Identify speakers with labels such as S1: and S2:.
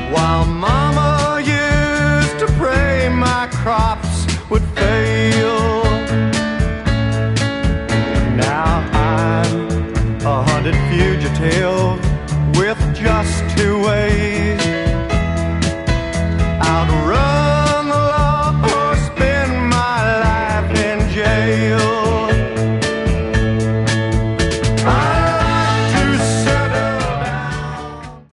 S1: while mama used to pray my crops would fail. Now I'm a hunted fugitive with just two ways: outrun the law or spend my life in jail.